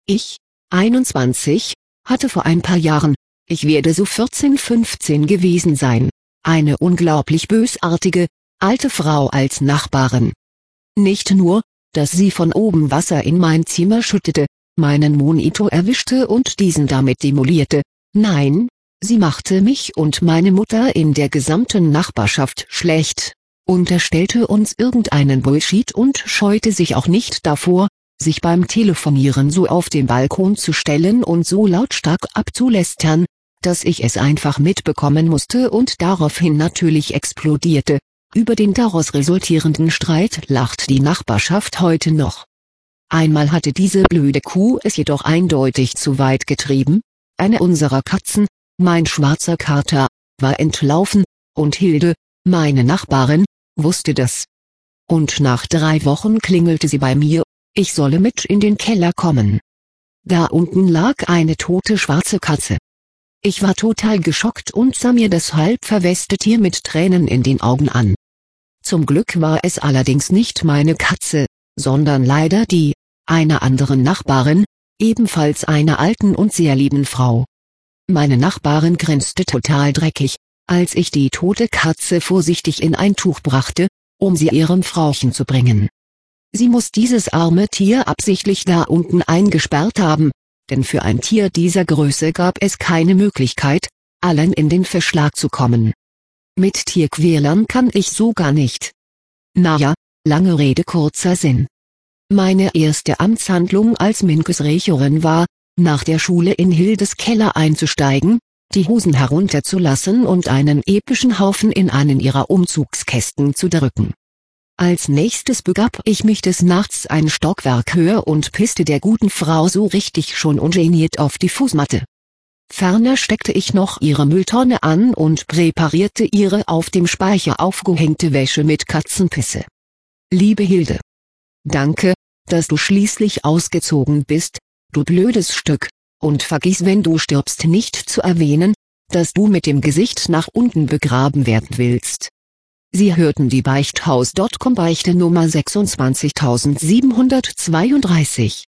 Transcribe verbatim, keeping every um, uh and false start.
Ich, einundzwanzig, hatte vor ein paar Jahren, ich werde so vierzehn, fünfzehn gewesen sein, eine unglaublich bösartige, alte Frau als Nachbarin. Nicht nur, dass sie von oben Wasser in mein Zimmer schüttete, meinen Monitor erwischte und diesen damit demolierte, nein, sie machte mich und meine Mutter in der gesamten Nachbarschaft schlecht, unterstellte uns irgendeinen Bullshit und scheute sich auch nicht davor, sich beim Telefonieren so auf den Balkon zu stellen und so lautstark abzulästern, dass ich es einfach mitbekommen musste und daraufhin natürlich explodierte. Über den daraus resultierenden Streit lacht die Nachbarschaft heute noch. Einmal hatte diese blöde Kuh es jedoch eindeutig zu weit getrieben, eine unserer Katzen, mein schwarzer Kater, war entlaufen, und Hilde, meine Nachbarin, wusste das. Und nach drei Wochen klingelte sie bei mir, ich solle mit in den Keller kommen. Da unten lag eine tote schwarze Katze. Ich war total geschockt und sah mir das halb verweste Tier mit Tränen in den Augen an. Zum Glück war es allerdings nicht meine Katze, sondern leider die einer anderen Nachbarin, ebenfalls einer alten und sehr lieben Frau. Meine Nachbarin grinste total dreckig, als ich die tote Katze vorsichtig in ein Tuch brachte, um sie ihrem Frauchen zu bringen. Sie muss dieses arme Tier absichtlich da unten eingesperrt haben, denn für ein Tier dieser Größe gab es keine Möglichkeit, allen in den Verschlag zu kommen. Mit Tierquälern kann ich so gar nicht. Naja, lange Rede kurzer Sinn. Meine erste Amtshandlung als Minkesrächerin war, nach der Schule in Hildes Keller einzusteigen, die Hosen herunterzulassen und einen epischen Haufen in einen ihrer Umzugskästen zu drücken. Als nächstes begab ich mich des Nachts ein Stockwerk höher und pisste der guten Frau so richtig schon ungeniert auf die Fußmatte. Ferner steckte ich noch ihre Mülltonne an und präparierte ihre auf dem Speicher aufgehängte Wäsche mit Katzenpisse. Liebe Hilde. Danke, dass du schließlich ausgezogen bist, du blödes Stück, und vergiss, wenn du stirbst, nicht zu erwähnen, dass du mit dem Gesicht nach unten begraben werden willst. Sie hörten die Beichthaus Punkt com Beichte Nummer sechsundzwanzigtausendsiebenhundertzweiunddreißig.